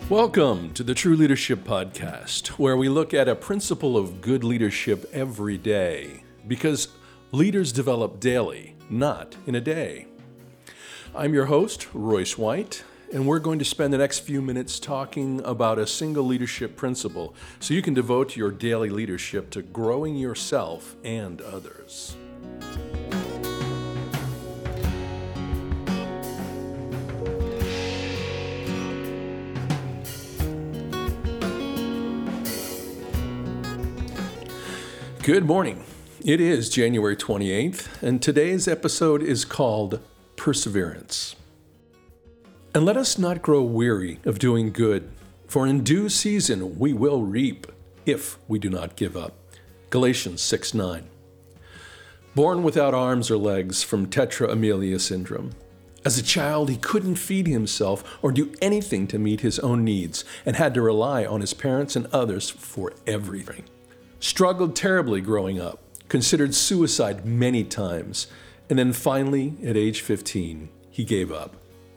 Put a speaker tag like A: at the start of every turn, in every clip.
A: Welcome to the True Leadership Podcast, where we look at a principle of good leadership every day, because leaders develop daily, not in a day. I'm your host, Royce White, and we're going to spend the next few minutes talking about a single leadership principle so you can devote your daily leadership to growing yourself and others. Good morning. It is January 28th, and today's episode is called Perseverance. And let us not grow weary of doing good, for in due season we will reap, if we do not give up. Galatians 6:9. Born without arms or legs from tetra amelia syndrome. As a child, he couldn't feed himself or do anything to meet his own needs and had to rely on his parents and others for everything. Struggled terribly growing up, considered suicide many times, and then finally, at age 15, he gave up.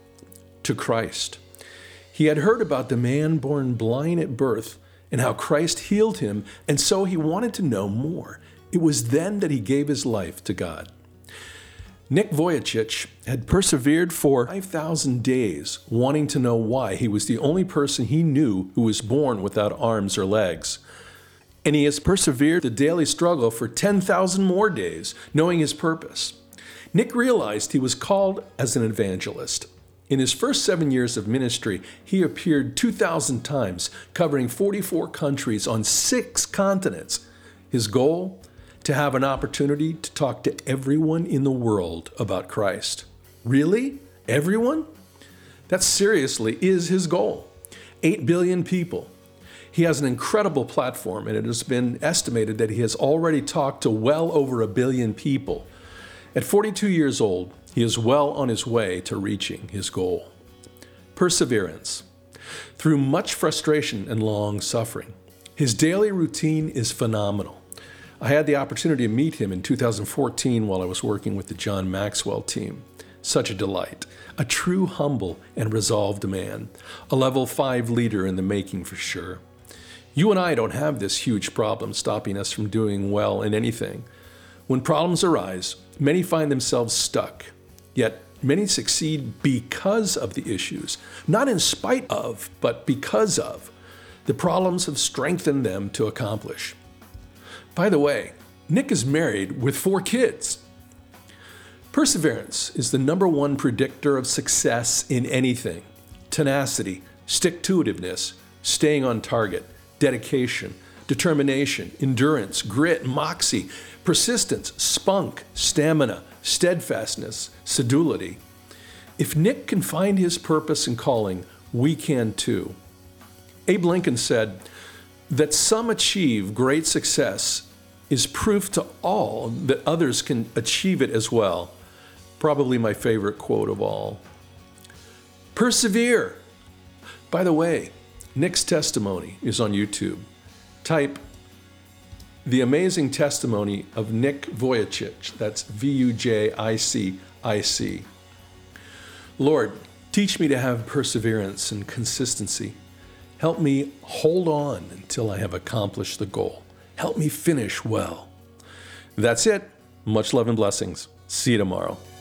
A: To Christ. He had heard about the man born blind at birth and how Christ healed him, and so he wanted to know more. It was then that he gave his life to God. Nick Vujicic had persevered for 5,000 days, wanting to know why he was the only person he knew who was born without arms or legs. And he has persevered the daily struggle for 10,000 more days, knowing his purpose. Nick realized he was called as an evangelist. In his first 7 years of ministry, he appeared 2,000 times, covering 44 countries on 6 continents. His goal? To have an opportunity to talk to everyone in the world about Christ. Really? Everyone? That seriously is his goal. 8 billion people. He has an incredible platform, and it has been estimated that he has already talked to well over 1 billion people. At 42 years old, he is well on his way to reaching his goal. Perseverance. Through much frustration and long suffering, his daily routine is phenomenal. I had the opportunity to meet him in 2014 while I was working with the John Maxwell team. Such a delight. A true humble and resolved man. A level 5 leader in the making for sure. You and I don't have this huge problem stopping us from doing well in anything. When problems arise, many find themselves stuck. Yet many succeed because of the issues, not in spite of, but because of. The problems have strengthened them to accomplish. By the way, Nick is married with 4 kids. Perseverance is the number one predictor of success in anything. Tenacity, stick-to-itiveness, staying on target, dedication, determination, endurance, grit, moxie, persistence, spunk, stamina, steadfastness, sedulity. If Nick can find his purpose and calling, we can too. Abe Lincoln said that some achieve great success is proof to all that others can achieve it as well. Probably my favorite quote of all. Persevere. By the way, Nick's testimony is on YouTube. Type The Amazing Testimony of Nick Vujicic. That's Vujicic. Lord, teach me to have perseverance and consistency. Help me hold on until I have accomplished the goal. Help me finish well. That's it. Much love and blessings. See you tomorrow.